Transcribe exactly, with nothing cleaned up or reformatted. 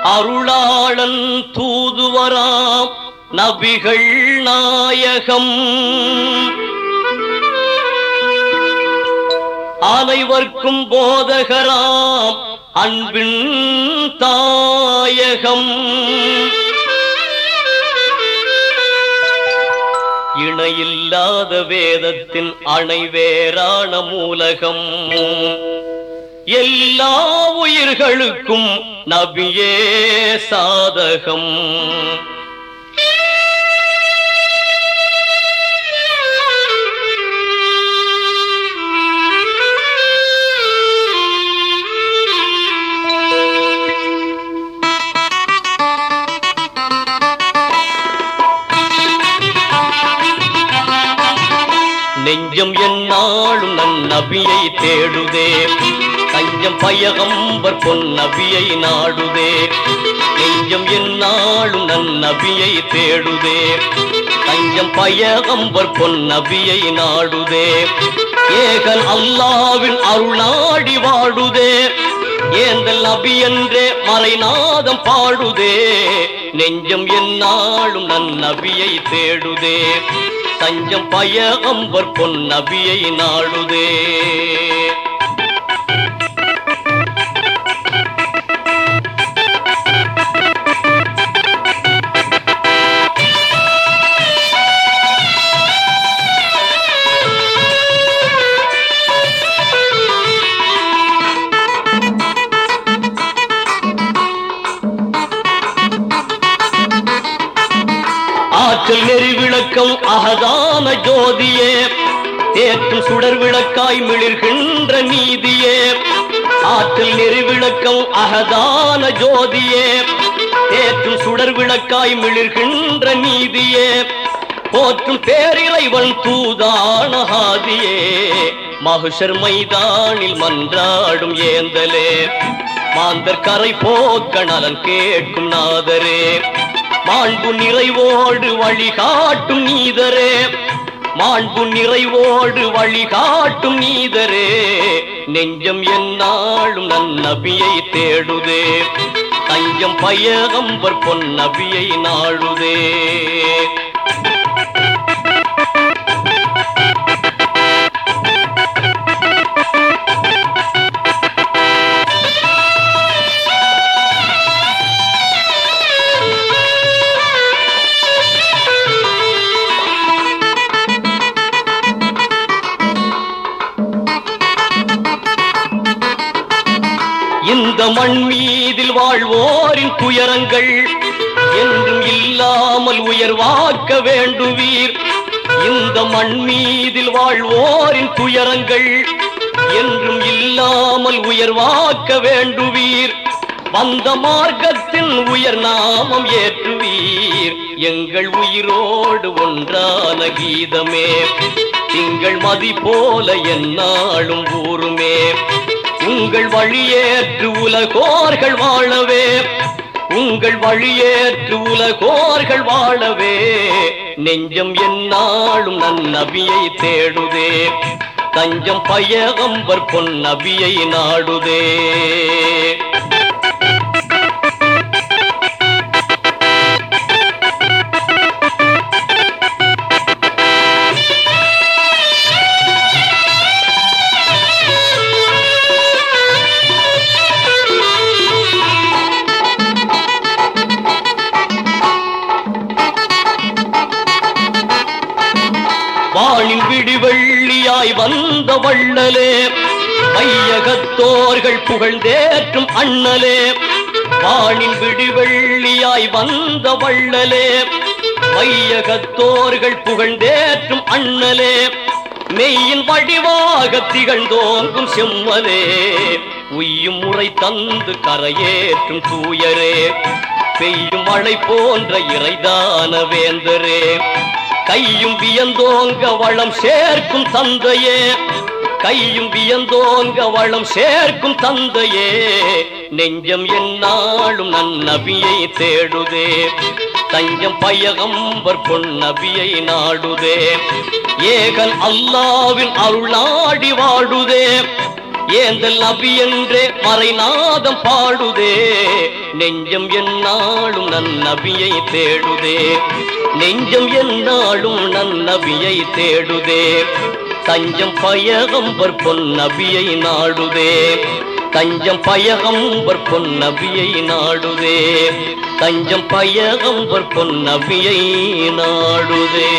அருளாளன் தூதுவராம் நபிகள் நாயகம் அனைவர்க்கும் போதகராம் அன்பின் தாயகம் இணையில்லாத வேதத்தின் அணைவேரான மூலகம் எல்லா உயிர்களுக்கும் நபியே சாதகம் நெஞ்சம் என்னாலும் நன் நபியை தேடுதே தஞ்சம் பயகம்பர் பொன் நபியை நாடுதே நெஞ்சம் என்னாலும் நன் நபியை தேடுதே தஞ்சம் பயகம்பர் பொன் நபியை நாடுதே ஏகன் அல்லாவின் அருள் நாடி வாடுதே ஏந்தல் நபி என்றே மறைநாதம் பாடுதே நெஞ்சம் என்னாலும் நன் நபியை தேடுதே தஞ்சம் பயகம்பர் பொன் நபியை நாடுதே ஆற்றல் நெறி விளக்கம் அகதான ஜோதியே தேற்றும் சுடர் விளக்காய் மிளிர்கின்ற நீதியே ஆற்றல் நெறி விளக்கம் அகதான ஜோதியே தேற்றும் சுடர் விளக்காய் மிளிர்கின்ற நீதியே போற்றும் பேரிறைவன் தூதான ஹாதியே மஹ்ஷர் மைதானில் மன்றாடும் ஏந்தலே மாந்தர் கரை போக்க நலன் கேட்கும் நாதரே மாண்பு நிறைவோடு வழிகாட்டும் நீதரே மாண்பு நிறைவோடு வழிகாட்டும் நீதரே நெஞ்சம் என்னாலும் நன் நபியை தேடுதே தஞ்சம் பயகம்பர் பொன் நபியை நாடுதே இந்த மண் மீதில் வாழ்வோரின் துயரங்கள் என்றும் இல்லாமல் உயர்வாக்க வேண்டுவீர் இந்த மண் மீதில் வாழ்வோரின் துயரங்கள் என்றும் இல்லாமல் உயர்வாக்க வேண்டுவீர் வந்த மார்க்கத்தின் உயர் நாமம் ஏற்றுவீர் எங்கள் உயிரோடு ஒன்றான கீதமே திங்கள் மதி போல எந்நாளும் ஊருமே உங்கள் வழியேற்று உலகோர்கள் வாழவே உங்கள் வழியேற்று உலகோர்கள் வாழவே நெஞ்சம் எந்நாளும் நன் நபியை தேடுதே தஞ்சம் பயகம்பர் பொன் நபியை நாடுதே வானின் விடிவெள்ளியாய் வந்த வள்ளலே மையகத்தோர்கள் புகழ்ந்தேற்றும் அண்ணலே வானின் விடிவெள்ளியாய் வந்த வள்ளலே மையகத்தோர்கள் புகழ்ந்தேற்றும் அண்ணலே மெய்யின் வடிவாக திகழ்ந்தோங்கும் செம்மலே உய்யும் முறை தந்து கரையேற்றும் தூயரே பெய்யும் மழை போன்ற இறைதான வேந்தரே கையும் வியந்தோங்க வளம் சேர்க்கும் தந்தையே கையும் வியந்தோங்க வளம் சேர்க்கும் தந்தையே நெஞ்சம் எந்நாளும் நன் நபியை தேடுதே தஞ்சம் பயகம்பர் பொன் நபியை நாடுதே ஏகன் அல்லாவின் அருள் நாடி வாடுதே ஏந்தல் நபி என்றே மறைநாதம் பாடுதே நெஞ்சம் என்னாலும் நன்னபியை தேடுதே நெஞ்சம் என்னாலும் நன்னபியை தேடுதே தஞ்சம் பயகம்பர் பொன்னபியை நாடுதே தஞ்சம் பயகம்பர் பொன்னபியை நாடுதே தஞ்சம் பயகம்பர் பொன்னபியை நாடுதே